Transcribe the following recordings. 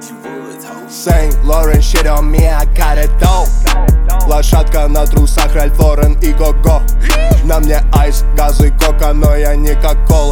Saint Laurent shit on me, I got it dope. Лошадка на трусах, Ральф Лорен и Го-Го. На мне айс, газ и кока, но я не как кола.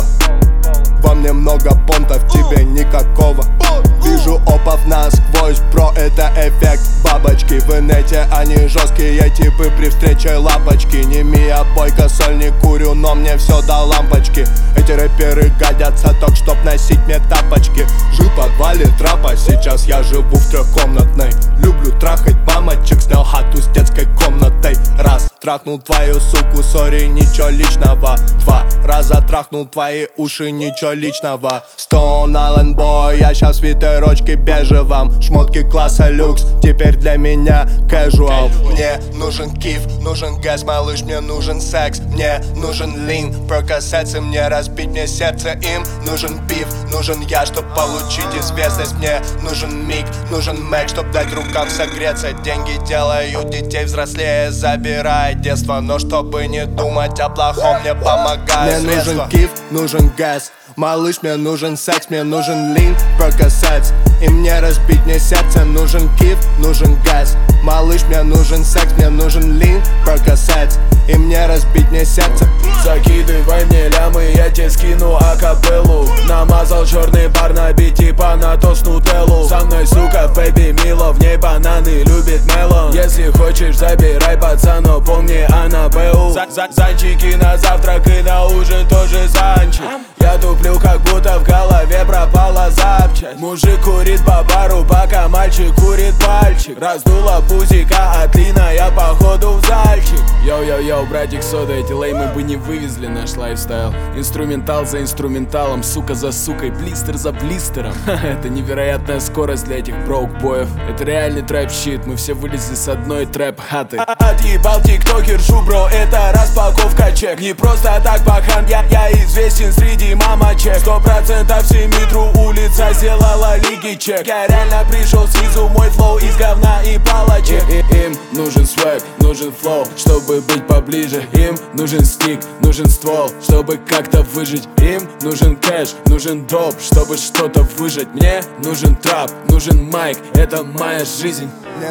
Во мне много понтов, тебе никакого. Вижу опов насквозь, про это эффект бабочки. В инете они жесткие типы при встрече лапочки. Не Мия Бойко, соль не курю, но мне все до лампочки. Эти рэперы годятся только чтоб носить мне тапочки. Жил в подвале трапа, сейчас я живу в трехкомнатной. Люблю трахать мамочек, снял хату с детской комнатой. Раз, трахнул твою суку, сори, ничего личного. Два раза трахнул твои уши, ничего личного. Stone Island Boy, я щас в свитерочке бежевом. Шмотки класса люкс, теперь для меня casual. Мне нужен киф, нужен газ, малыш, мне нужен секс. Мне нужен лин, прокасаться, мне разбить мне сердце. Им нужен биф, нужен я, чтоб получить известность. Мне нужен миг, нужен мэк, чтоб дать рукам согреться. Деньги делают детей взрослее, забирает детство. Но чтобы не думать о плохом, мне помогает Мне средства. нужен киф, нужен газ. Малыш, мне нужен секс, мне нужен лин, прокасаться. И мне разбить мне сердце, нужен киф, нужен газ. Малыш, мне нужен секс, мне нужен лин, прокасаться. И мне разбить мне сердце. Закидывай мне лямы, я тебе скину акапеллу. Намазал черный бар на бите, на тост нутеллу. Со мной, сука, бэби мило, в ней бананы любит мелон. Если хочешь, забирай, пацан, но помни Аннабеллу. Зайчики на завтрак и на ужин тоже занчик. Я туплю, как будто в голове пропала запчасть. Мужик курит по бару, пока мальчик курит пальчик. Раздула пузика от лина, я походу в зальчик. Йоу-йоу-йоу, братик Сода, эти леймы бы не вывезли наш лайфстайл. Инструментал за инструменталом, сука за сукой, блистер за блистером. Это невероятная скорость для этих броук-боев. Это реальный трэп-щит, мы все вылезли с одной трэп-хаты. Отъебал тиктокер, бро, это распаковка чек. Не просто так, пахан, я известен среди мамочек. 100% всемитру улица сделала лиги чек. Я реально пришел снизу, мой флоу из говна и палочек. Им нужен свэг, нужен флоу, чтобы быть поближе. Им нужен стик, нужен ствол, чтобы как-то выжить. Им нужен кэш, нужен доп, чтобы что-то выжить. Мне нужен трап, нужен майк, это моя жизнь.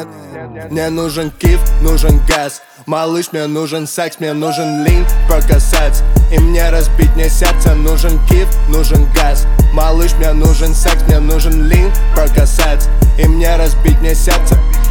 Мне нужен киф, нужен газ. Малыш, мне нужен секс, мне нужен лин, прокасаться. И мне разбить мне сердце, нужен киф, нужен газ. Малыш, мне нужен секс, мне нужен лин, прокасаться. И мне разбить мне сердце.